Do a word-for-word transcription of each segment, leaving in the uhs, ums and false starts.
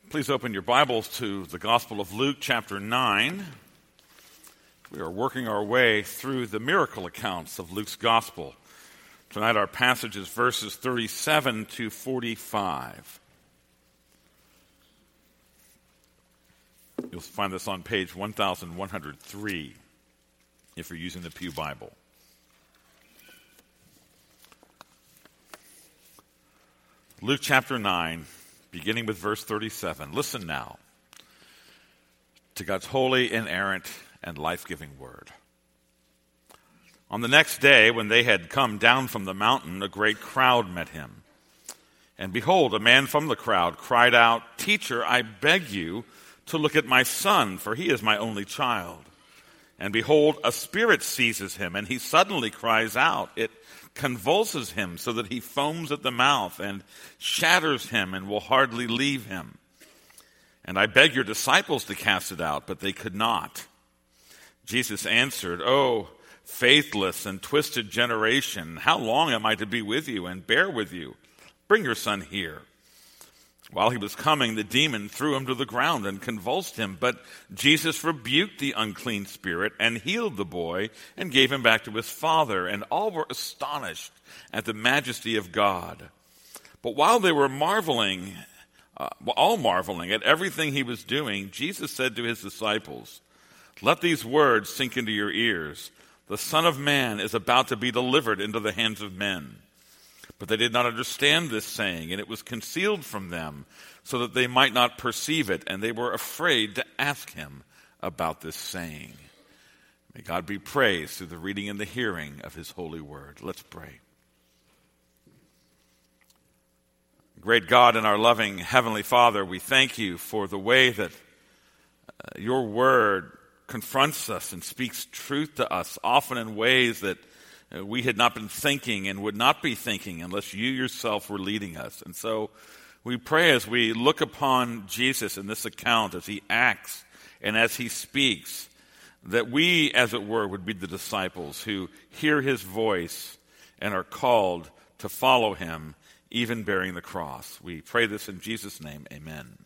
Please open your Bibles to the Gospel of Luke, chapter nine. We are working our way through the miracle accounts of Luke's Gospel. Tonight our passage is verses thirty-seven to forty-five. You'll find this on page one thousand one hundred three if you're using the Pew Bible. Luke chapter nine, beginning with verse thirty-seven. Listen now to God's holy, inerrant, and life-giving word. On the next day, when they had come down from the mountain, a great crowd met him. And behold, a man from the crowd cried out, "Teacher, I beg you to look at my son, for he is my only child. And behold, a spirit seizes him, and he suddenly cries out. It convulses him so that he foams at the mouth and shatters him and will hardly leave him. And I beg your disciples to cast it out, but they could not." Jesus answered, "Oh, faithless and twisted generation, how long am I to be with you and bear with you? Bring your son here." While he was coming, the demon threw him to the ground and convulsed him. But Jesus rebuked the unclean spirit and healed the boy and gave him back to his father. And all were astonished at the majesty of God. But while they were marveling, uh, all marveling at everything he was doing, Jesus said to his disciples, "Let these words sink into your ears. The Son of Man is about to be delivered into the hands of men." But they did not understand this saying, and it was concealed from them, so that they might not perceive it, and they were afraid to ask him about this saying. May God be praised through the reading and the hearing of his holy word. Let's pray. Great God and our loving Heavenly Father, we thank you for the way that uh, your word confronts us and speaks truth to us, often in ways that we had not been thinking and would not be thinking unless you yourself were leading us. And so we pray as we look upon Jesus in this account, as he acts and as he speaks, that we, as it were, would be the disciples who hear his voice and are called to follow him, even bearing the cross. We pray this in Jesus' name, amen.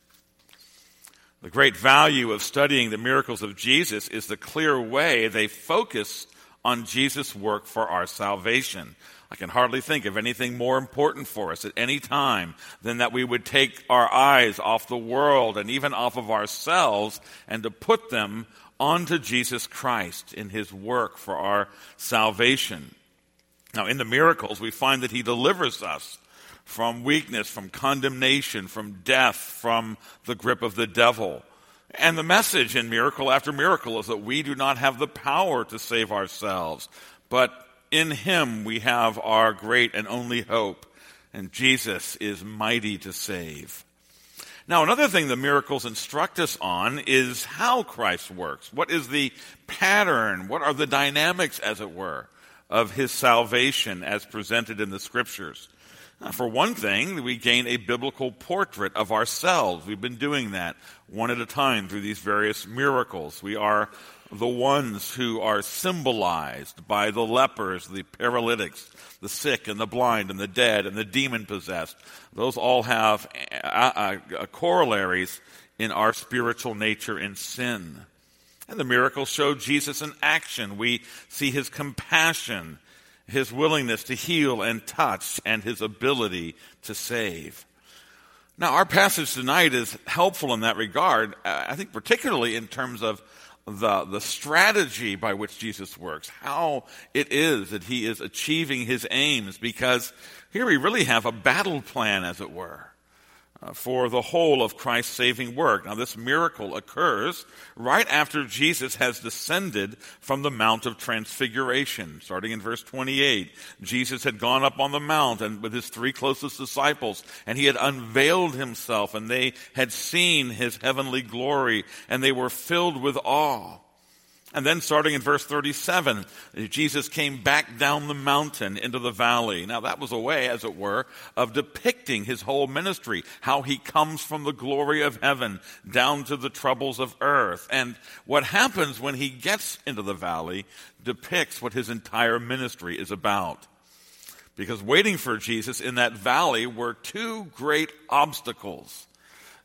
The great value of studying the miracles of Jesus is the clear way they focus on Jesus' work for our salvation. I can hardly think of anything more important for us at any time than that we would take our eyes off the world and even off of ourselves and to put them onto Jesus Christ in his work for our salvation. Now, in the miracles, we find that he delivers us from weakness, from condemnation, from death, from the grip of the devil. And the message in miracle after miracle is that we do not have the power to save ourselves, but in him we have our great and only hope, and Jesus is mighty to save. Now, another thing the miracles instruct us on is how Christ works. What is the pattern? What are the dynamics, as it were, of his salvation as presented in the Scriptures? For one thing, we gain a biblical portrait of ourselves. We've been doing that one at a time through these various miracles. We are the ones who are symbolized by the lepers, the paralytics, the sick and the blind and the dead and the demon-possessed. Those all have uh, uh, corollaries in our spiritual nature in sin. And the miracles show Jesus in action. We see his compassion, his willingness to heal and touch, and his ability to save. Now, our passage tonight is helpful in that regard, I think particularly in terms of the, the strategy by which Jesus works, how it is that he is achieving his aims, because here we really have a battle plan, as it were, uh, for the whole of Christ's saving work. Now, this miracle occurs right after Jesus has descended from the Mount of Transfiguration. Starting in verse twenty-eight, Jesus had gone up on the mount and with his three closest disciples, and he had unveiled himself, and they had seen his heavenly glory, and they were filled with awe. And then starting in verse thirty-seven, Jesus came back down the mountain into the valley. Now that was a way, as it were, of depicting his whole ministry, how he comes from the glory of heaven down to the troubles of earth. And what happens when he gets into the valley depicts what his entire ministry is about. Because waiting for Jesus in that valley were two great obstacles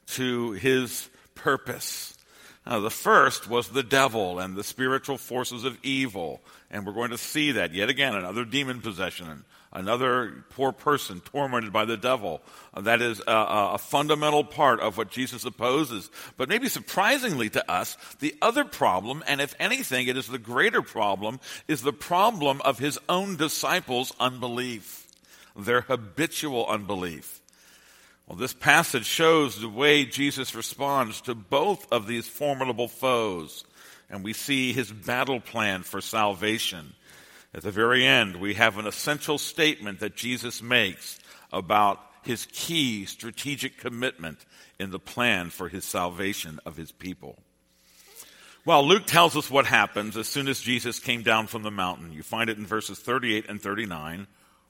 to his purpose. Now, the first was the devil and the spiritual forces of evil. And we're going to see that yet again, another demon possession, another poor person tormented by the devil. Uh, that is a, a fundamental part of what Jesus opposes. But maybe surprisingly to us, the other problem, and if anything, it is the greater problem, is the problem of his own disciples' unbelief, their habitual unbelief. Well, this passage shows the way Jesus responds to both of these formidable foes. And we see his battle plan for salvation. At the very end, we have an essential statement that Jesus makes about his key strategic commitment in the plan for his salvation of his people. Well, Luke tells us what happens as soon as Jesus came down from the mountain. You find it in verses thirty-eight and thirty-nine.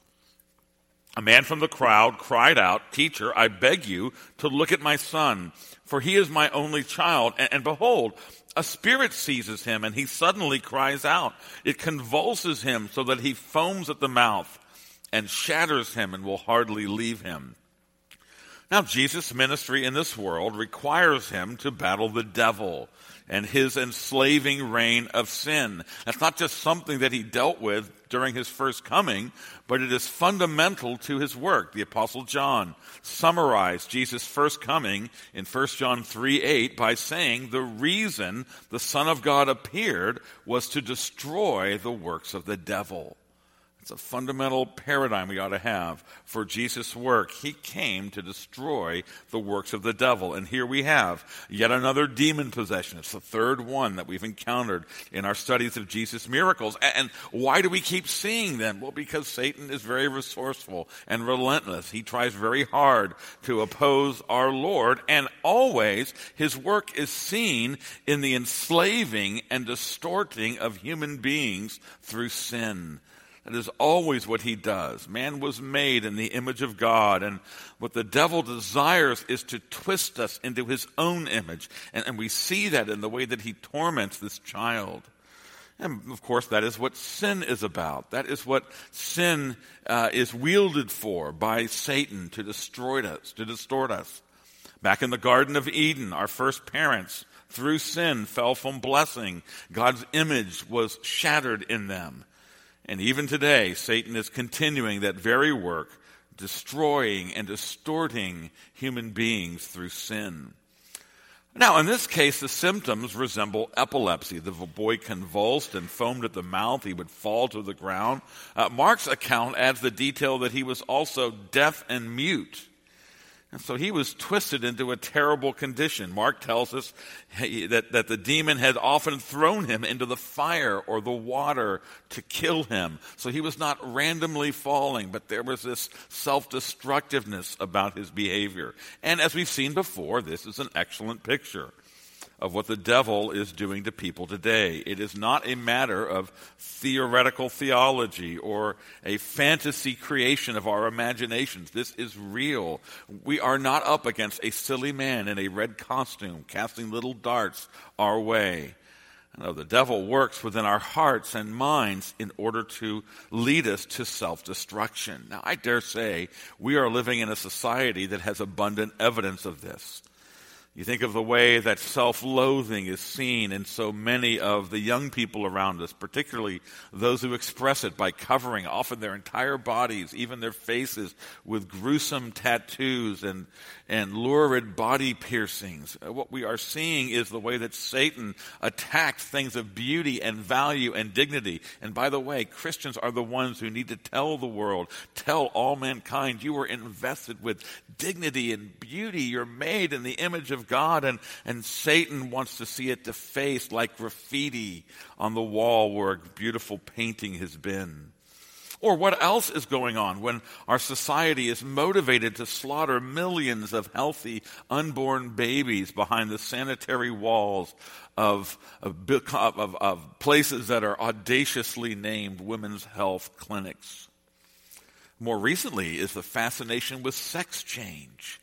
A man from the crowd cried out, "Teacher, I beg you to look at my son, for he is my only child. And, and behold, a spirit seizes him, and he suddenly cries out. It convulses him so that he foams at the mouth and shatters him and will hardly leave him." Now, Jesus' ministry in this world requires him to battle the devil and his enslaving reign of sin. That's not just something that he dealt with during his first coming, but it is fundamental to his work. The Apostle John summarized Jesus' first coming in First John three eight by saying the reason the Son of God appeared was to destroy the works of the devil. It's a fundamental paradigm we ought to have for Jesus' work. He came to destroy the works of the devil. And here we have yet another demon possession. It's the third one that we've encountered in our studies of Jesus' miracles. And why do we keep seeing them? Well, because Satan is very resourceful and relentless. He tries very hard to oppose our Lord. And always his work is seen in the enslaving and distorting of human beings through sin. That is always what he does. Man was made in the image of God, and what the devil desires is to twist us into his own image. And, and we see that in the way that he torments this child. And of course, that is what sin is about. That is what sin uh, is wielded for by Satan, to destroy us, to distort us. Back in the Garden of Eden, our first parents, through sin, fell from blessing. God's image was shattered in them. And even today, Satan is continuing that very work, destroying and distorting human beings through sin. Now, in this case, the symptoms resemble epilepsy. The boy convulsed and foamed at the mouth. He would fall to the ground. Uh, Mark's account adds the detail that he was also deaf and mute. And so he was twisted into a terrible condition. Mark tells us that, that the demon had often thrown him into the fire or the water to kill him. So he was not randomly falling, but there was this self-destructiveness about his behavior. And as we've seen before, this is an excellent picture of what the devil is doing to people today. It is not a matter of theoretical theology or a fantasy creation of our imaginations. This is real. We are not up against a silly man in a red costume casting little darts our way. No, the devil works within our hearts and minds in order to lead us to self-destruction. Now, I dare say we are living in a society that has abundant evidence of this. You think of the way that self-loathing is seen in so many of the young people around us, particularly those who express it by covering often their entire bodies, even their faces, with gruesome tattoos and, and lurid body piercings. What we are seeing is the way that Satan attacks things of beauty and value and dignity. And by the way, Christians are the ones who need to tell the world, tell all mankind, you are invested with dignity and beauty. You're made in the image of God, and, and Satan wants to see it defaced like graffiti on the wall where a beautiful painting has been. Or what else is going on when our society is motivated to slaughter millions of healthy unborn babies behind the sanitary walls of, of, of, of places that are audaciously named women's health clinics? More recently is the fascination with sex change.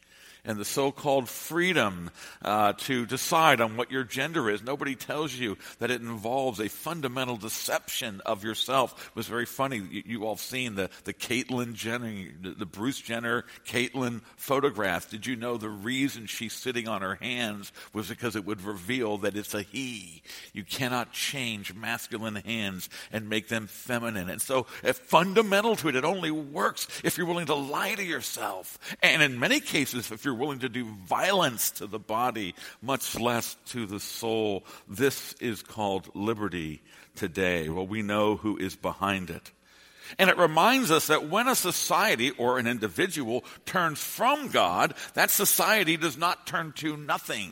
and the so-called freedom uh, to decide on what your gender is. Nobody tells you that it involves a fundamental deception of yourself. It was very funny. You, you all seen the, the Caitlyn Jenner, the, the Bruce Jenner, Caitlyn photographs. Did you know the reason she's sitting on her hands was because it would reveal that it's a he. You cannot change masculine hands and make them feminine. And so if fundamental to it, it only works if you're willing to lie to yourself. And in many cases, if you're willing to do violence to the body, much less to the soul. This is called liberty today. Well, we know who is behind it. And it reminds us that when a society or an individual turns from God, that society does not turn to nothing.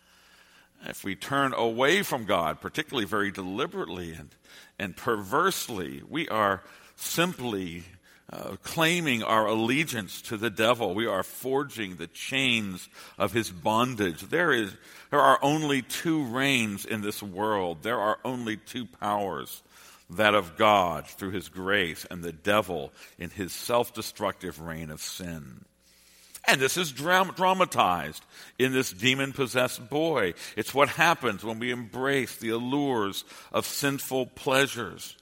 If we turn away from God, particularly very deliberately and, and perversely, we are simply Uh, claiming our allegiance to the devil. We are forging the chains of his bondage. There is, there are only two reigns in this world. There are only two powers, that of God through his grace and the devil in his self-destructive reign of sin. And this is dram- dramatized in this demon-possessed boy. It's what happens when we embrace the allures of sinful pleasures.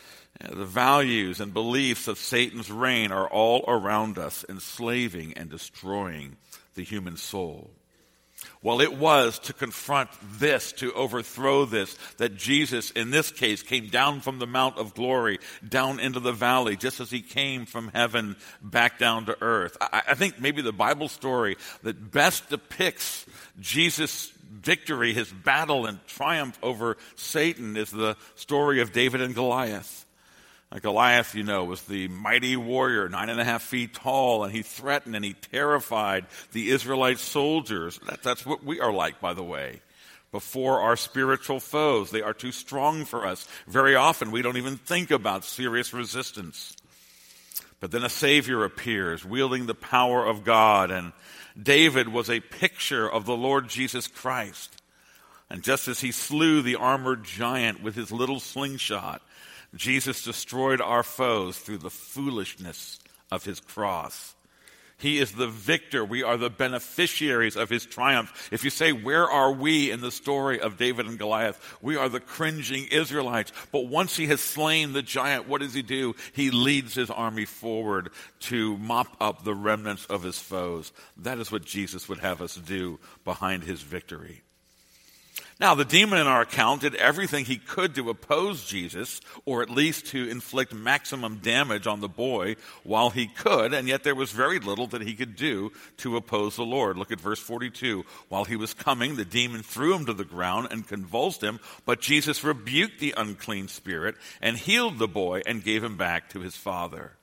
The values and beliefs of Satan's reign are all around us, enslaving and destroying the human soul. Well, it was to confront this, to overthrow this, that Jesus, in this case, came down from the Mount of Glory, down into the valley, just as he came from heaven back down to earth. I, I think maybe the Bible story that best depicts Jesus' victory, his battle and triumph over Satan, is the story of David and Goliath. Goliath, you know, was the mighty warrior, nine and a half feet tall, and he threatened and he terrified the Israelite soldiers. That, that's what we are like, by the way, before our spiritual foes. They are too strong for us. Very often we don't even think about serious resistance. But then a Savior appears, wielding the power of God, and David was a picture of the Lord Jesus Christ. And just as he slew the armored giant with his little slingshot, Jesus destroyed our foes through the foolishness of his cross. He is the victor. We are the beneficiaries of his triumph. If you say, where are we in the story of David and Goliath? We are the cringing Israelites. But once he has slain the giant, what does he do? He leads his army forward to mop up the remnants of his foes. That is what Jesus would have us do behind his victory. Now, the demon in our account did everything he could to oppose Jesus, or at least to inflict maximum damage on the boy while he could, and yet there was very little that he could do to oppose the Lord. Look at verse forty-two. While he was coming, the demon threw him to the ground and convulsed him, but Jesus rebuked the unclean spirit and healed the boy and gave him back to his father.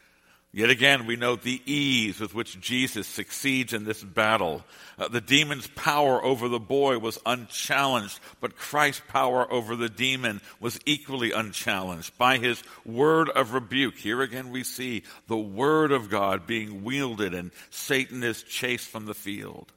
Yet again, we note the ease with which Jesus succeeds in this battle. Uh, the demon's power over the boy was unchallenged, but Christ's power over the demon was equally unchallenged by his word of rebuke. Here again we see the word of God being wielded, and Satan is chased from the field.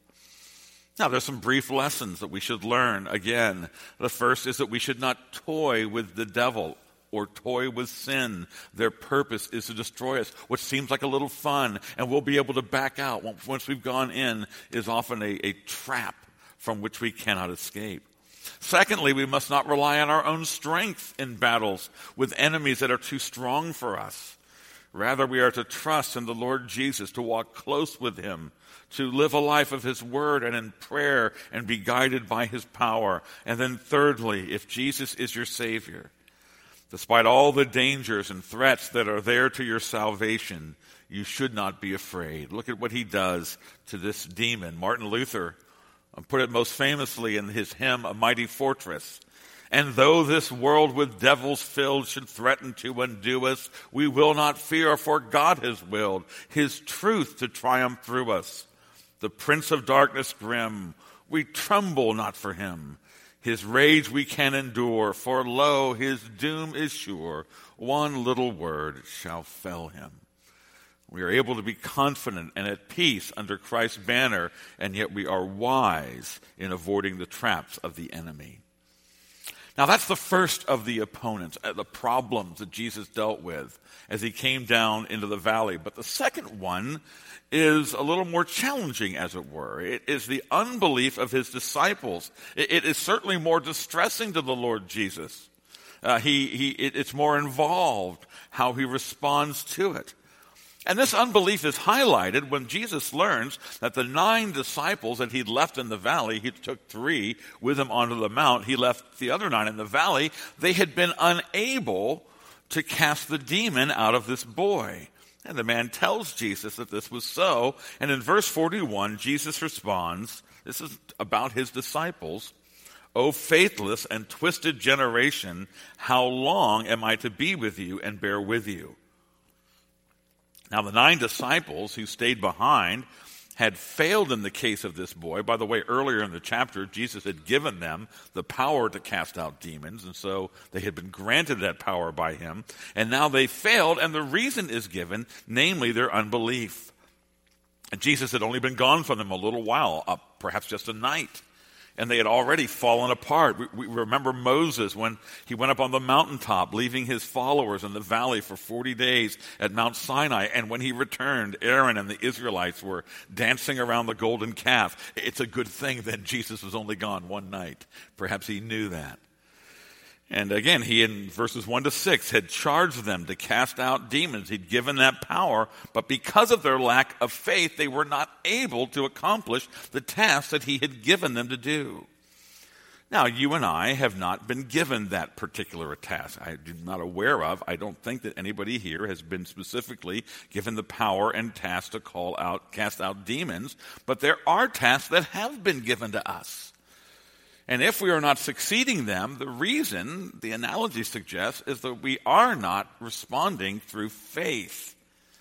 Now, there's some brief lessons that we should learn. Again, the first is that we should not toy with the devil or toy with sin. Their purpose is to destroy us. What seems like a little fun, and we'll be able to back out once we've gone in, is often a, a trap from which we cannot escape. Secondly, we must not rely on our own strength in battles with enemies that are too strong for us. Rather, we are to trust in the Lord Jesus, to walk close with him, to live a life of his word and in prayer and be guided by his power. And then thirdly, if Jesus is your Savior, despite all the dangers and threats that are there to your salvation, you should not be afraid. Look at what he does to this demon. Martin Luther put it most famously in his hymn, A Mighty Fortress. And though this world with devils filled should threaten to undo us, we will not fear, for God has willed his truth to triumph through us. The prince of darkness grim, we tremble not for him. His rage we can endure, for lo, his doom is sure. One little word shall fell him. We are able to be confident and at peace under Christ's banner, and yet we are wise in avoiding the traps of the enemy. Now, that's the first of the opponents, uh, the problems that Jesus dealt with as he came down into the valley. But the second one is a little more challenging, as it were. It is the unbelief of his disciples. It, it is certainly more distressing to the Lord Jesus. Uh, he, he, it, it's more involved how he responds to it. And this unbelief is highlighted when Jesus learns that the nine disciples that he'd left in the valley, he took three with him onto the mount, he left the other nine in the valley, they had been unable to cast the demon out of this boy. And the man tells Jesus that this was so. And in verse forty-one, Jesus responds, this is about his disciples, "O faithless and twisted generation, how long am I to be with you and bear with you?" Now, the nine disciples who stayed behind had failed in the case of this boy. By the way, earlier in the chapter, Jesus had given them the power to cast out demons, and so they had been granted that power by him. And now they failed, and the reason is given, namely their unbelief. And Jesus had only been gone from them a little while, uh, perhaps just a night. And they had already fallen apart. We, we remember Moses when he went up on the mountaintop, leaving his followers in the valley for forty days at Mount Sinai. And when he returned, Aaron and the Israelites were dancing around the golden calf. It's a good thing that Jesus was only gone one night. Perhaps he knew that. And again, he in verses one to six had charged them to cast out demons. He'd given that power, but because of their lack of faith, they were not able to accomplish the task that he had given them to do. Now, you and I have not been given that particular task. I'm not aware of. I don't think that anybody here has been specifically given the power and task to call out, cast out demons, but there are tasks that have been given to us. And if we are not succeeding them, the reason, the analogy suggests, is that we are not responding through faith.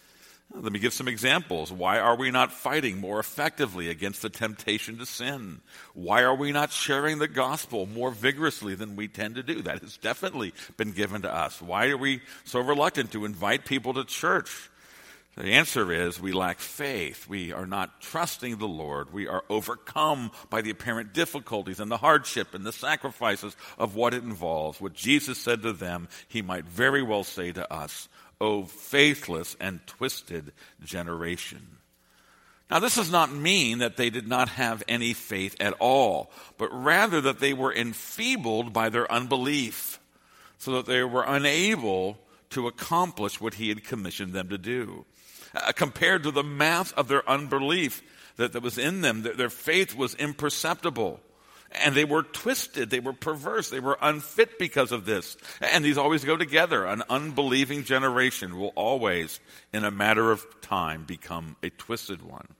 Let me give some examples. Why are we not fighting more effectively against the temptation to sin? Why are we not sharing the gospel more vigorously than we tend to do? That has definitely been given to us. Why are we so reluctant to invite people to church? The answer is we lack faith. We are not trusting the Lord. We are overcome by the apparent difficulties and the hardship and the sacrifices of what it involves. What Jesus said to them, he might very well say to us, "O faithless and twisted generation." Now, this does not mean that they did not have any faith at all, but rather that they were enfeebled by their unbelief, so that they were unable to accomplish what he had commissioned them to do. Uh, compared to the mass of their unbelief that, that was in them, their, their faith was imperceptible. And they were twisted, they were perverse, they were unfit because of this. And these always go together. An unbelieving generation will always, in a matter of time, become a twisted one.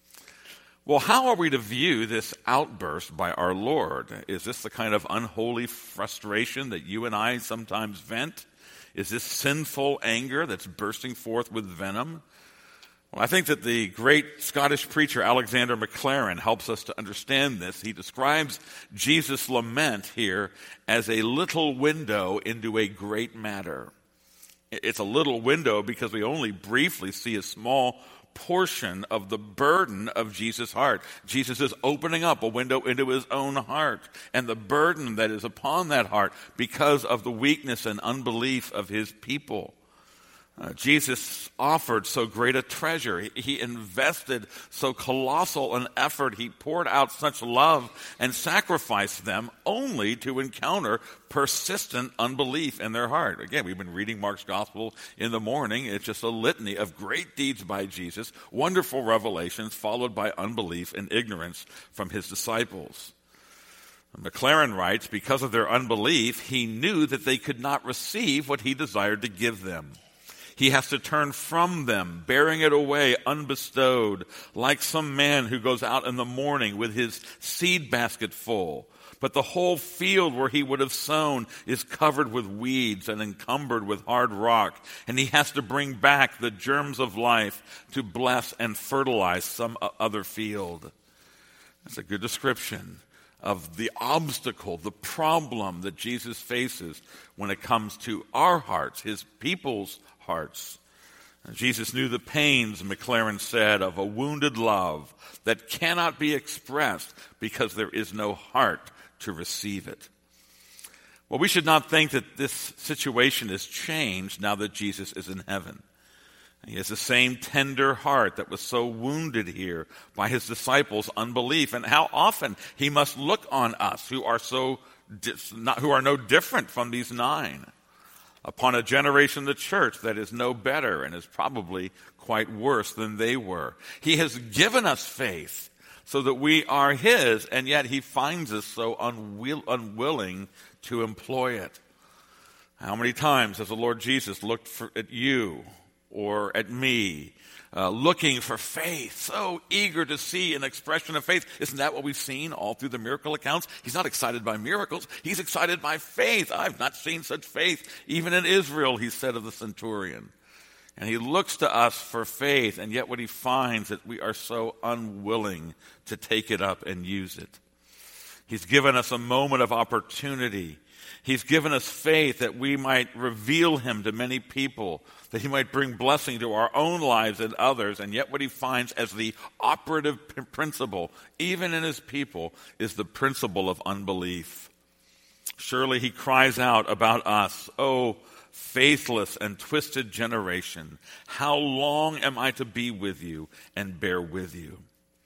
Well, how are we to view this outburst by our Lord? Is this the kind of unholy frustration that you and I sometimes vent? Is this sinful anger that's bursting forth with venom? Well, I think that the great Scottish preacher Alexander Maclaren helps us to understand this. He describes Jesus' lament here as a little window into a great matter. It's a little window because we only briefly see a small portion of the burden of Jesus' heart. Jesus is opening up a window into his own heart and the burden that is upon that heart because of the weakness and unbelief of his people. Uh, Jesus offered so great a treasure. He, he invested so colossal an effort. He poured out such love and sacrificed them only to encounter persistent unbelief in their heart. Again, we've been reading Mark's gospel in the morning. It's just a litany of great deeds by Jesus, wonderful revelations followed by unbelief and ignorance from his disciples. Maclaren writes, because of their unbelief, he knew that they could not receive what he desired to give them. He has to turn from them, bearing it away unbestowed, like some man who goes out in the morning with his seed basket full. But the whole field where he would have sown is covered with weeds and encumbered with hard rock. And he has to bring back the germs of life to bless and fertilize some other field. That's a good description of the obstacle, the problem that Jesus faces when it comes to our hearts, his people's hearts. Jesus knew the pains, Maclaren said, of a wounded love that cannot be expressed because there is no heart to receive it. Well, we should not think that this situation is changed now that Jesus is in heaven. He has the same tender heart that was so wounded here by his disciples' unbelief, and how often he must look on us who are so not, who are no different from these nine, upon a generation of the church that is no better and is probably quite worse than they were. He has given us faith so that we are his, and yet he finds us so unwill, unwilling to employ it. How many times has the Lord Jesus looked for, at you or at me, uh, looking for faith, so eager to see an expression of faith? Isn't that what we've seen all through the miracle accounts? He's not excited by miracles. He's excited by faith. I've not seen such faith even in Israel, he said of the centurion. And he looks to us for faith, and yet what he finds is that we are so unwilling to take it up and use it. He's given us a moment of opportunity. He's given us faith that we might reveal him to many people, that he might bring blessing to our own lives and others. And yet what he finds as the operative principle, even in his people, is the principle of unbelief. Surely he cries out about us, "Oh, faithless and twisted generation, how long am I to be with you and bear with you?"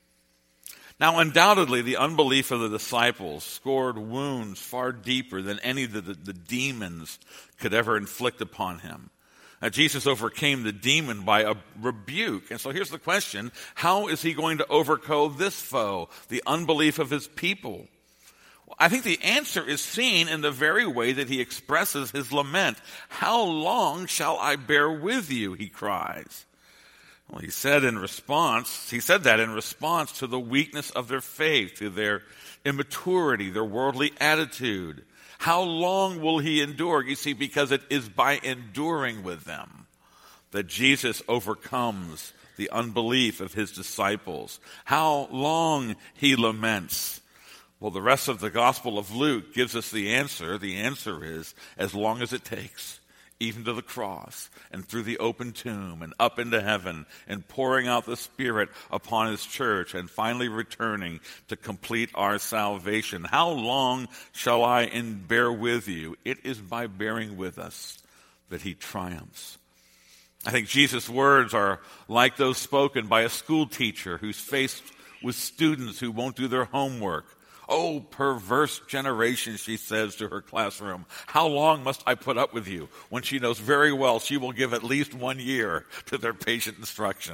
Now, undoubtedly, the unbelief of the disciples scored wounds far deeper than any that the, the demons could ever inflict upon him. Now, Jesus overcame the demon by a rebuke. And so here's the question: how is he going to overcome this foe, the unbelief of his people? Well, I think the answer is seen in the very way that he expresses his lament. "How long shall I bear with you?" he cries. Well, he said in response, he said that in response to the weakness of their faith, to their immaturity, their worldly attitude. How long will he endure? You see, because it is by enduring with them that Jesus overcomes the unbelief of his disciples. How long he laments. Well, the rest of the Gospel of Luke gives us the answer. The answer is, as long as it takes, even to the cross and through the open tomb and up into heaven and pouring out the Spirit upon his church and finally returning to complete our salvation. How long shall I in bear with you? It is by bearing with us that he triumphs. I think Jesus' words are like those spoken by a school teacher who's faced with students who won't do their homework. "Oh, perverse generation," she says to her classroom, "how long must I put up with you?" when she knows very well she will give at least one year to their patient instruction.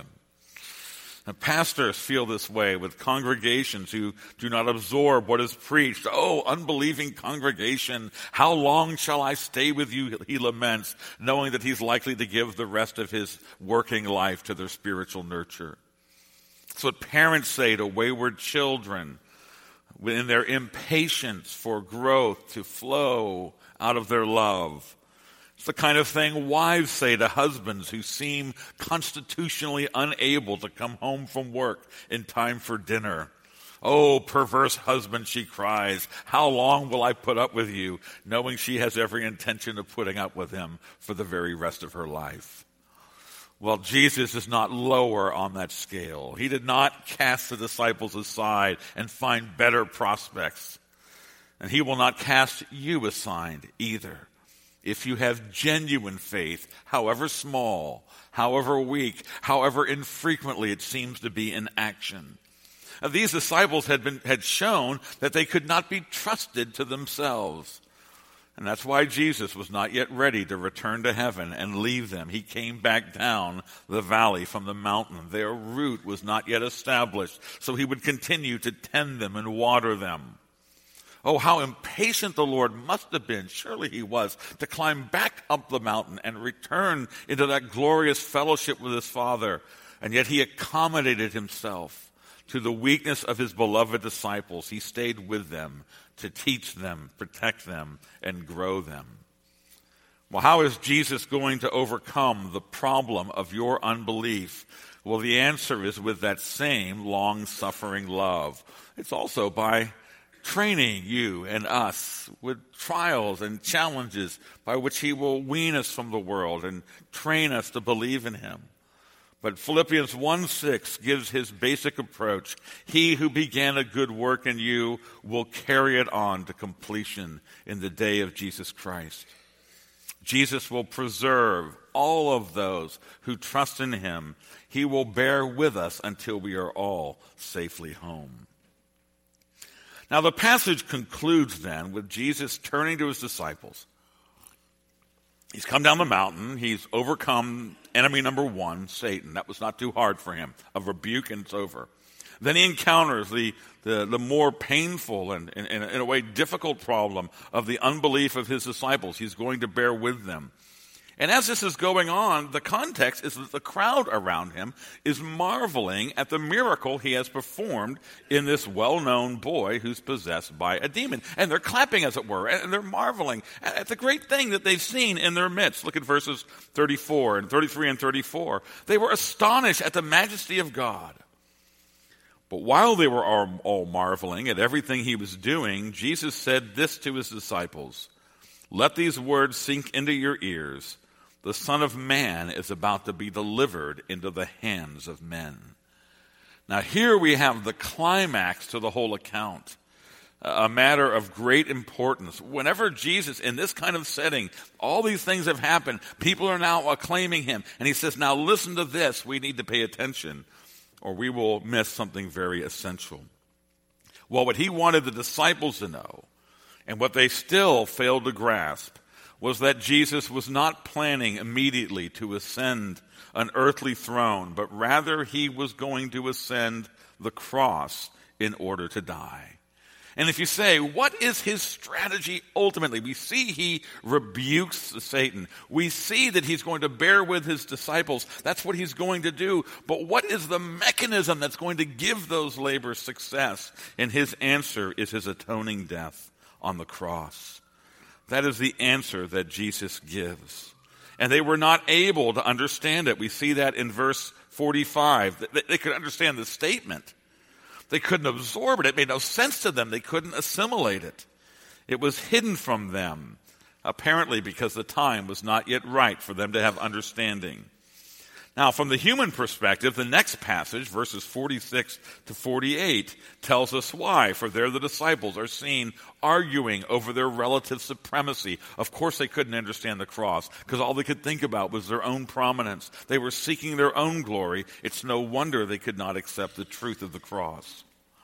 And pastors feel this way with congregations who do not absorb what is preached. "Oh, unbelieving congregation, how long shall I stay with you?" he laments, knowing that he's likely to give the rest of his working life to their spiritual nurture. It's what parents say to wayward children in their impatience for growth to flow out of their love. It's the kind of thing wives say to husbands who seem constitutionally unable to come home from work in time for dinner. "Oh, perverse husband," she cries, "how long will I put up with you?" knowing she has every intention of putting up with him for the very rest of her life. Well, Jesus is not lower on that scale. He did not cast the disciples aside and find better prospects. And he will not cast you aside either. If you have genuine faith, however small, however weak, however infrequently it seems to be in action. Now, these disciples had been had shown that they could not be trusted to themselves. And that's why Jesus was not yet ready to return to heaven and leave them. He came back down the valley from the mountain. Their root was not yet established, so he would continue to tend them and water them. Oh, how impatient the Lord must have been, surely he was, to climb back up the mountain and return into that glorious fellowship with his Father. And yet he accommodated himself to the weakness of his beloved disciples. He stayed with them to teach them, protect them, and grow them. Well, how is Jesus going to overcome the problem of your unbelief? Well, the answer is with that same long-suffering love. It's also by training you and us with trials and challenges by which he will wean us from the world and train us to believe in him. But Philippians one six gives his basic approach. He who began a good work in you will carry it on to completion in the day of Jesus Christ. Jesus will preserve all of those who trust in him. He will bear with us until we are all safely home. Now the passage concludes then with Jesus turning to his disciples. He's come down the mountain. He's overcome enemy number one, Satan. That was not too hard for him. A rebuke and it's over. Then he encounters the, the, the more painful and, and, and in a way, difficult problem of the unbelief of his disciples. He's going to bear with them. And as this is going on, the context is that the crowd around him is marveling at the miracle he has performed in this well-known boy who's possessed by a demon. And they're clapping, as it were, and they're marveling at the great thing that they've seen in their midst. Look at verses thirty-four and thirty-three and thirty-four. They were astonished at the majesty of God. But while they were all, all marveling at everything he was doing, Jesus said this to his disciples, "Let these words sink into your ears. The Son of Man is about to be delivered into the hands of men." Now here we have the climax to the whole account, a matter of great importance. Whenever Jesus, in this kind of setting, all these things have happened, people are now acclaiming him. And he says, now listen to this, we need to pay attention, or we will miss something very essential. Well, what he wanted the disciples to know, and what they still failed to grasp, was that Jesus was not planning immediately to ascend an earthly throne, but rather he was going to ascend the cross in order to die. And if you say, what is his strategy ultimately? We see he rebukes Satan. We see that he's going to bear with his disciples. That's what he's going to do. But what is the mechanism that's going to give those labors success? And his answer is his atoning death on the cross. That is the answer that Jesus gives. And they were not able to understand it. We see that in verse forty-five. They could understand the statement. They couldn't absorb it. It made no sense to them. They couldn't assimilate it. It was hidden from them, apparently because the time was not yet right for them to have understanding. Now, from the human perspective, the next passage, verses forty-six to forty-eight, tells us why. For there the disciples are seen arguing over their relative supremacy. Of course they couldn't understand the cross, because all they could think about was their own prominence. They were seeking their own glory. It's no wonder they could not accept the truth of the cross.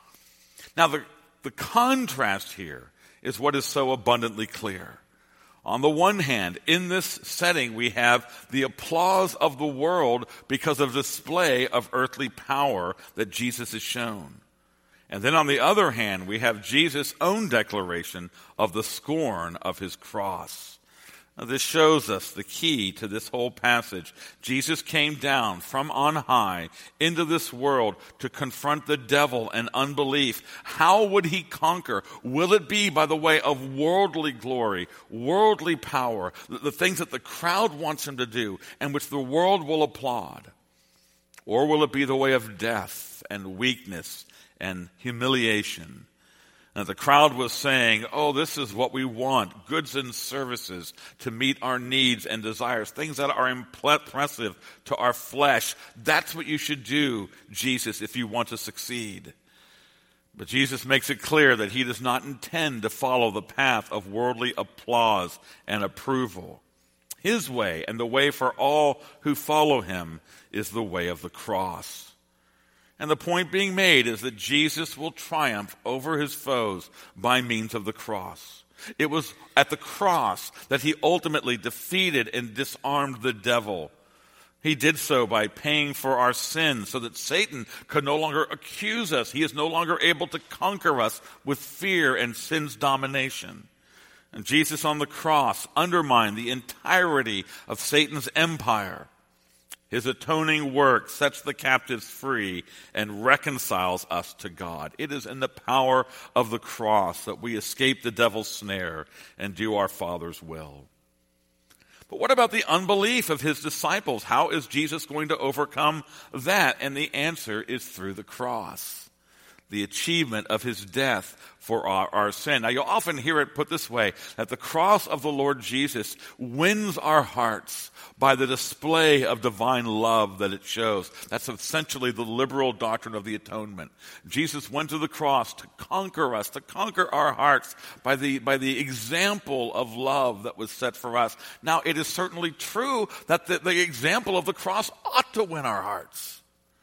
Now, the, the contrast here is what is so abundantly clear. On the one hand, in this setting, we have the applause of the world because of the display of earthly power that Jesus has shown. And then on the other hand, we have Jesus' own declaration of the scorn of his cross. Now, this shows us the key to this whole passage. Jesus came down from on high into this world to confront the devil and unbelief. How would he conquer? Will it be by the way of worldly glory, worldly power, the, the things that the crowd wants him to do and which the world will applaud? Or will it be the way of death and weakness and humiliation? And the crowd was saying, oh, this is what we want, goods and services to meet our needs and desires, things that are impressive to our flesh. That's what you should do, Jesus, if you want to succeed. But Jesus makes it clear that he does not intend to follow the path of worldly applause and approval. His way and the way for all who follow him is the way of the cross. And the point being made is that Jesus will triumph over his foes by means of the cross. It was at the cross that he ultimately defeated and disarmed the devil. He did so by paying for our sins so that Satan could no longer accuse us. He is no longer able to conquer us with fear and sin's domination. And Jesus on the cross undermined the entirety of Satan's empire. His atoning work sets the captives free and reconciles us to God. It is in the power of the cross that we escape the devil's snare and do our Father's will. But what about the unbelief of his disciples? How is Jesus going to overcome that? And the answer is through the cross. the achievement of his death for our, our sin. Now, you'll often hear it put this way, that the cross of the Lord Jesus wins our hearts by the display of divine love that it shows. That's essentially the liberal doctrine of the atonement. Jesus went to the cross to conquer us, to conquer our hearts by the, by the example of love that was set for us. Now, it is certainly true that the, the example of the cross ought to win our hearts.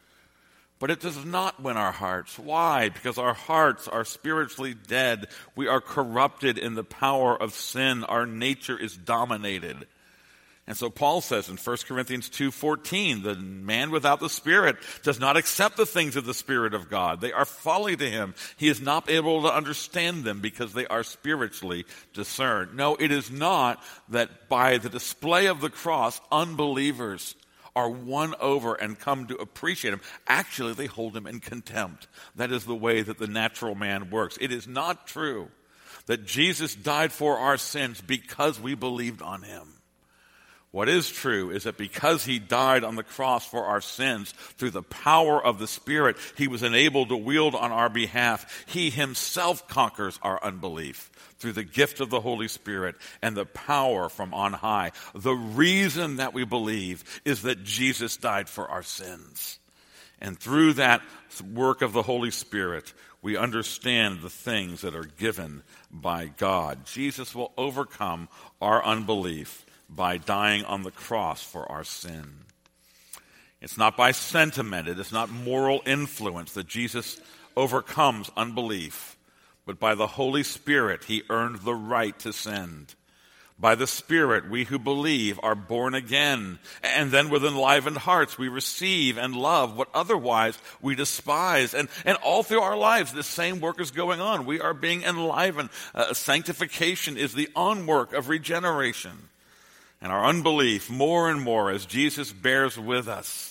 But it does not win our hearts. Why? Because our hearts are spiritually dead. We are corrupted in the power of sin. Our nature is dominated. And so Paul says in First Corinthians two fourteen, the man without the Spirit does not accept the things of the Spirit of God. They are folly to him. He is not able to understand them because they are spiritually discerned. No, it is not that by the display of the cross, unbelievers are won over and come to appreciate him. Actually, they hold him in contempt. That is the way that the natural man works. It is not true that Jesus died for our sins because we believed on him. What is true is that because he died on the cross for our sins, through the power of the Spirit he was enabled to wield on our behalf, he himself conquers our unbelief through the gift of the Holy Spirit and the power from on high. The reason that we believe is that Jesus died for our sins. And through that work of the Holy Spirit, we understand the things that are given by God. Jesus will overcome our unbelief by dying on the cross for our sin. It's not by sentiment, it is not moral influence that Jesus overcomes unbelief, but by the Holy Spirit he earned the right to sin. By the Spirit, we who believe are born again, and then with enlivened hearts we receive and love what otherwise we despise. And, and all through our lives, the same work is going on. We are being enlivened. Uh, sanctification is the on-work of regeneration. And our unbelief, more and more, as Jesus bears with us,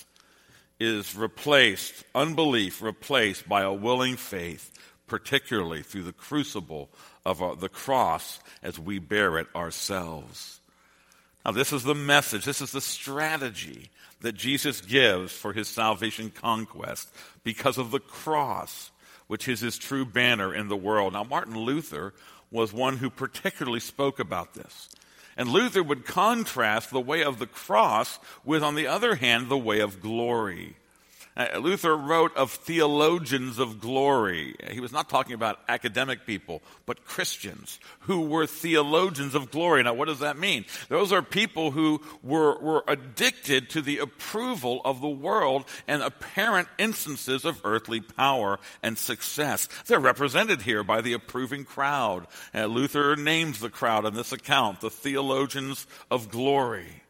is replaced, unbelief replaced by a willing faith, particularly through the crucible of uh, the cross as we bear it ourselves. Now, this is the message, this is the strategy that Jesus gives for his salvation conquest because of the cross, which is his true banner in the world. Now, Martin Luther was one who particularly spoke about this. And Luther would contrast the way of the cross with, on the other hand, the way of glory. Uh, Luther wrote of theologians of glory. He was not talking about academic people, but Christians who were theologians of glory. Now, what does that mean? Those are people who were, were addicted to the approval of the world and apparent instances of earthly power and success. They're represented here by the approving crowd. Uh, Luther names the crowd in this account, the theologians of glory.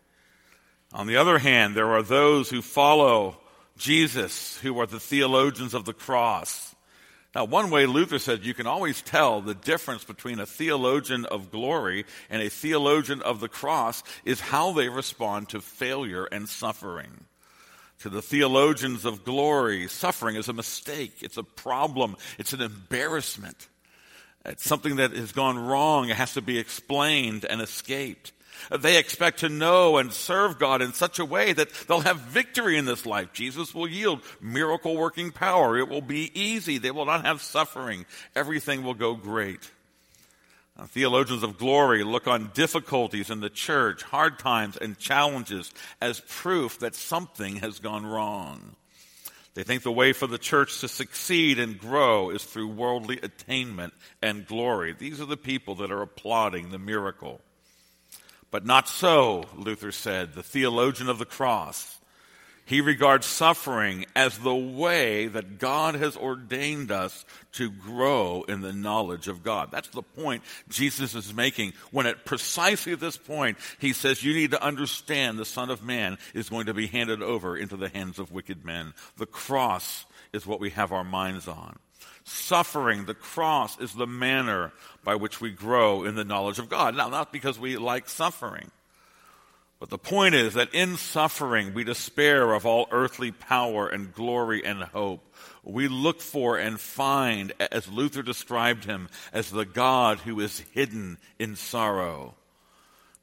On the other hand, there are those who follow Jesus, who are the theologians of the cross. Now, one way Luther said you can always tell the difference between a theologian of glory and a theologian of the cross is how they respond to failure and suffering. To the theologians of glory, suffering is a mistake, it's a problem, it's an embarrassment. It's something that has gone wrong, it has to be explained and escaped. They expect to know and serve God in such a way that they'll have victory in this life. Jesus will yield miracle-working power. It will be easy. They will not have suffering. Everything will go great. Now, theologians of glory look on difficulties in the church, hard times and challenges as proof that something has gone wrong. They think the way for the church to succeed and grow is through worldly attainment and glory. These are the people that are applauding the miracle. But not so, Luther said, the theologian of the cross. He regards suffering as the way that God has ordained us to grow in the knowledge of God. That's the point Jesus is making when at precisely this point he says you need to understand the Son of Man is going to be handed over into the hands of wicked men. The cross is what we have our minds on. Suffering, the cross, is the manner by which we grow in the knowledge of God. Now, not because we like suffering, but the point is that in suffering we despair of all earthly power and glory and hope. We look for and find, as Luther described him, as the God who is hidden in sorrow.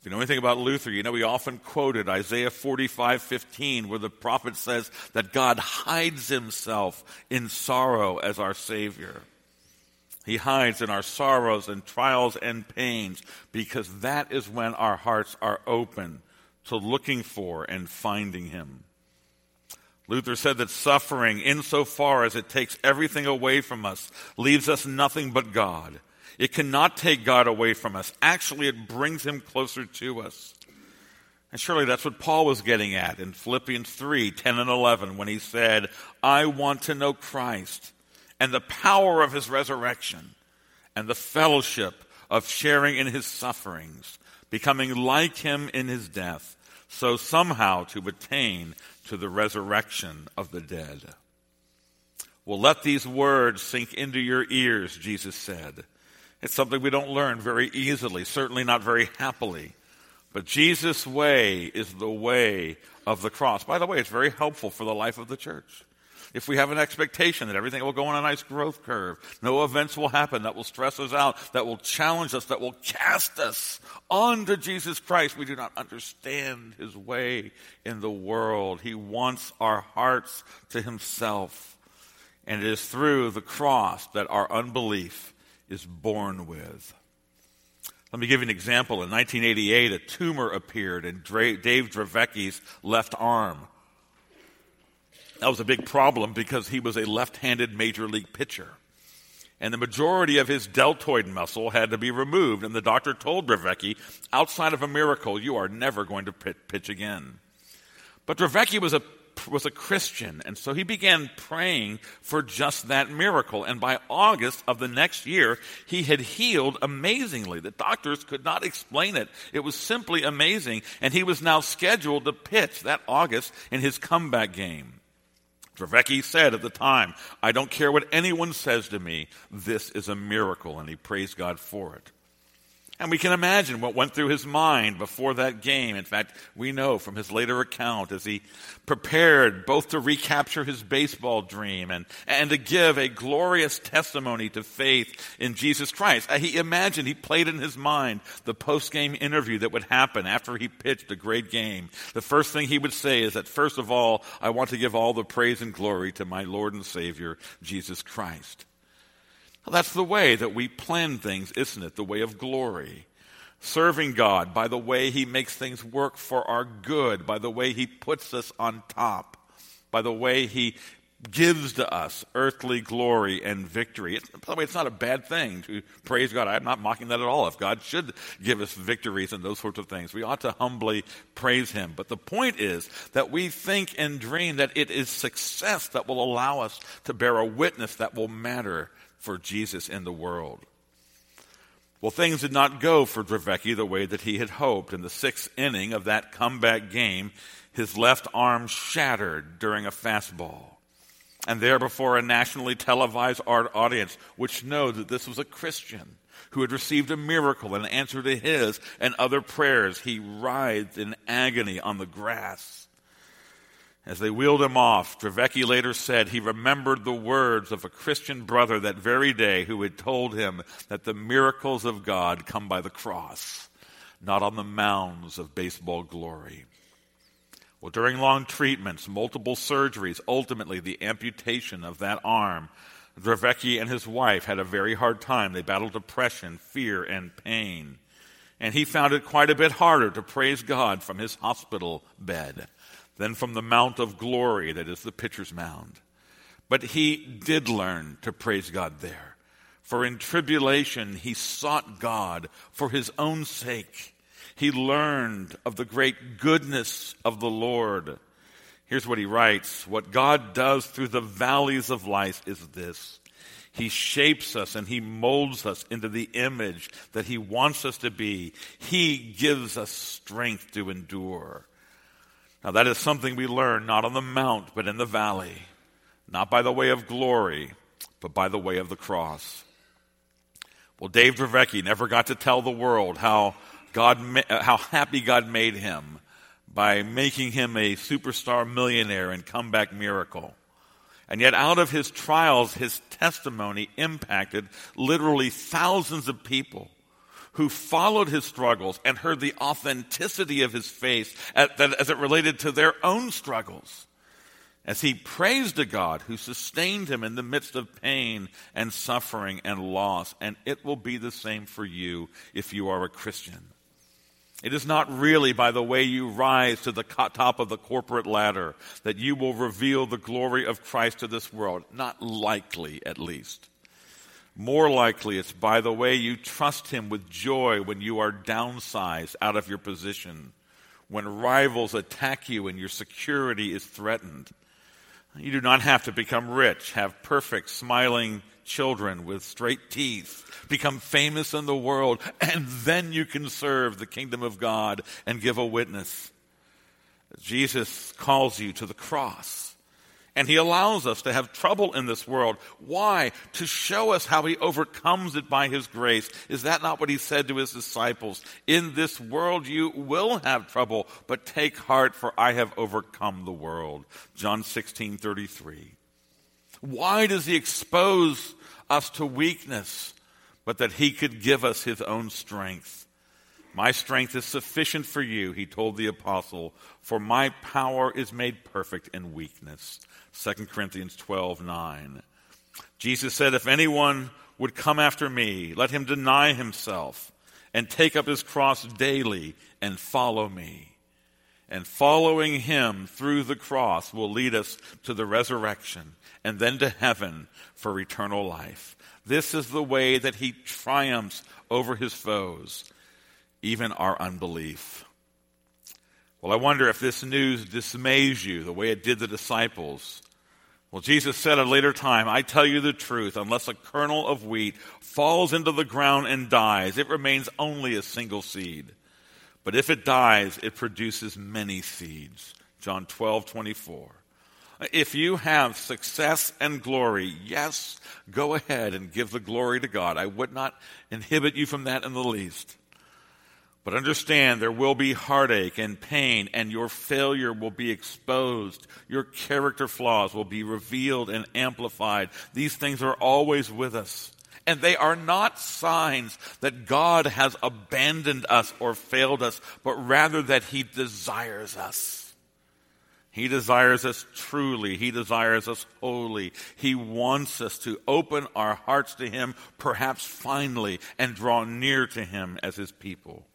If you know anything about Luther, you know he often quoted Isaiah forty-five fifteen, where the prophet says that God hides himself in sorrow as our Savior. He hides in our sorrows and trials and pains, because that is when our hearts are open to looking for and finding him. Luther said that suffering, insofar as it takes everything away from us, leaves us nothing but God. It cannot take God away from us. Actually, it brings him closer to us. And surely that's what Paul was getting at in Philippians three, ten and eleven, when he said, I want to know Christ and the power of his resurrection and the fellowship of sharing in his sufferings, becoming like him in his death, so somehow to attain to the resurrection of the dead. Well, let these words sink into your ears, Jesus said. It's something we don't learn very easily, certainly not very happily. But Jesus' way is the way of the cross. By the way, it's very helpful for the life of the church. If we have an expectation that everything will go on a nice growth curve, no events will happen that will stress us out, that will challenge us, that will cast us onto Jesus Christ, we do not understand his way in the world. He wants our hearts to himself. And it is through the cross that our unbelief is born with. Let me give you an example. In nineteen eighty-eight, a tumor appeared in Dave Draveki's left arm. That was a big problem because he was a left-handed major league pitcher. And the majority of his deltoid muscle had to be removed. And the doctor told Dravecki, outside of a miracle, you are never going to pitch again. But Dravecki was a was a Christian, and so he began praying for just that miracle. And by August of the next year, he had healed amazingly. The doctors could not explain it. It was simply amazing. And he was now scheduled to pitch that August in his comeback game. Dravecki said at the time, I don't care what anyone says to me, this is a miracle, and he praised God for it. And we can imagine what went through his mind before that game. In fact, we know from his later account as he prepared both to recapture his baseball dream and, and to give a glorious testimony to faith in Jesus Christ. He imagined, he played in his mind the post-game interview that would happen after he pitched a great game. The first thing he would say is that, first of all, I want to give all the praise and glory to my Lord and Savior, Jesus Christ. Well, that's the way that we plan things, isn't it? The way of glory. Serving God by the way he makes things work for our good, by the way he puts us on top, by the way he gives to us earthly glory and victory. It's, by the way, it's not a bad thing to praise God. I'm not mocking that at all. If God should give us victories and those sorts of things, we ought to humbly praise him. But the point is that we think and dream that it is success that will allow us to bear a witness that will matter for Jesus in the world. Well, things did not go for Dravecki the way that he had hoped. In the sixth inning of that comeback game, his left arm shattered during a fastball. And there before a nationally televised art audience, which knew that this was a Christian who had received a miracle in answer to his and other prayers, he writhed in agony on the grass. As they wheeled him off, Dravecki later said he remembered the words of a Christian brother that very day who had told him that the miracles of God come by the cross, not on the mounds of baseball glory. Well, during long treatments, multiple surgeries, ultimately the amputation of that arm, Dravecki and his wife had a very hard time. They battled depression, fear, and pain. And he found it quite a bit harder to praise God from his hospital bed than from the Mount of Glory that is the pitcher's mound. But he did learn to praise God there. For in tribulation he sought God for his own sake. He learned of the great goodness of the Lord. Here's what he writes. What God does through the valleys of life is this. He shapes us and he molds us into the image that he wants us to be. He gives us strength to endure. Now that is something we learn not on the mount, but in the valley. Not by the way of glory, but by the way of the cross. Well, Dave Dravecki never got to tell the world how God, how happy God made him by making him a superstar millionaire and comeback miracle. And yet out of his trials, his testimony impacted literally thousands of people who followed his struggles and heard the authenticity of his faith as it related to their own struggles, as he praised a God who sustained him in the midst of pain and suffering and loss. And it will be the same for you if you are a Christian. It is not really by the way you rise to the top of the corporate ladder that you will reveal the glory of Christ to this world. Not likely, at least. More likely, it's by the way you trust him with joy when you are downsized out of your position, when rivals attack you and your security is threatened. You do not have to become rich, have perfect, smiling children with straight teeth, become famous in the world, and then you can serve the kingdom of God and give a witness. Jesus calls you to the cross, and he allows us to have trouble in this world. Why? To show us how he overcomes it by his grace. Is that not what he said to his disciples? In this world you will have trouble, but take heart, for I have overcome the world. John sixteen thirty-three. Why does he expose us to weakness, but that he could give us his own strength? My strength is sufficient for you, he told the apostle, for my power is made perfect in weakness. Second Corinthians twelve nine. Jesus said, if anyone would come after me, let him deny himself and take up his cross daily and follow me. And following him through the cross will lead us to the resurrection and then to heaven for eternal life. This is the way that he triumphs over his foes, even our unbelief. Well, I wonder if this news dismays you the way it did the disciples. Well, Jesus said at a later time, I tell you the truth, unless a kernel of wheat falls into the ground and dies, it remains only a single seed. But if it dies, it produces many seeds. John twelve twenty-four. If you have success and glory, yes, go ahead and give the glory to God. I would not inhibit you from that in the least. But understand there will be heartache and pain, and your failure will be exposed. Your character flaws will be revealed and amplified. These things are always with us. And they are not signs that God has abandoned us or failed us, but rather that he desires us. He desires us truly. He desires us wholly. He wants us to open our hearts to him, perhaps finally, and draw near to him as his people.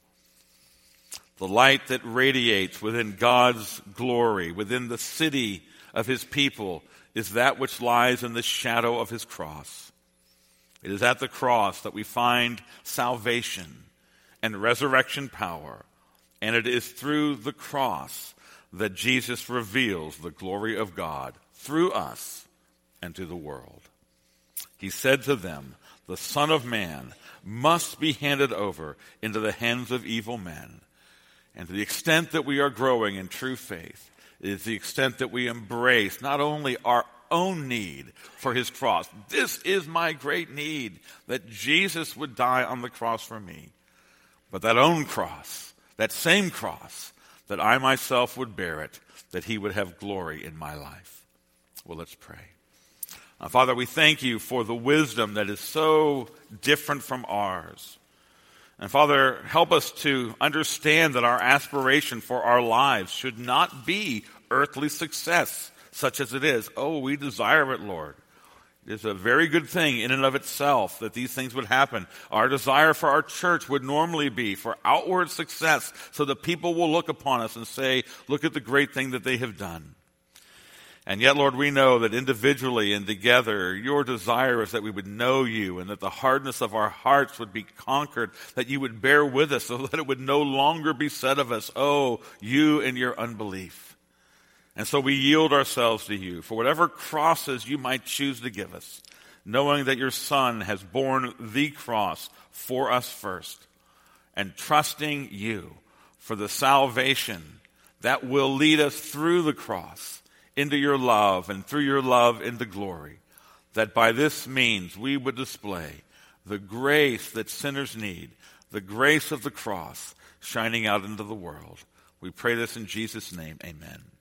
The light that radiates within God's glory, within the city of his people, is that which lies in the shadow of his cross. It is at the cross that we find salvation and resurrection power, and it is through the cross that Jesus reveals the glory of God through us and to the world. He said to them, the Son of Man must be handed over into the hands of evil men. And to the extent that we are growing in true faith, it is the extent that we embrace not only our own need for his cross. This is my great need, that Jesus would die on the cross for me. But that own cross, that same cross, that I myself would bear it, that he would have glory in my life. Well, let's pray. Uh, Father, we thank you for the wisdom that is so different from ours. And Father, help us to understand that our aspiration for our lives should not be earthly success, such as it is. Oh, we desire it, Lord. It is a very good thing in and of itself that these things would happen. Our desire for our church would normally be for outward success, so that people will look upon us and say, look at the great thing that they have done. And yet, Lord, we know that individually and together, your desire is that we would know you and that the hardness of our hearts would be conquered, that you would bear with us so that it would no longer be said of us, oh, you and your unbelief. And so we yield ourselves to you for whatever crosses you might choose to give us, knowing that your Son has borne the cross for us first, and trusting you for the salvation that will lead us through the cross into your love, and through your love into glory, that by this means we would display the grace that sinners need, the grace of the cross shining out into the world. We pray this in Jesus' name, amen.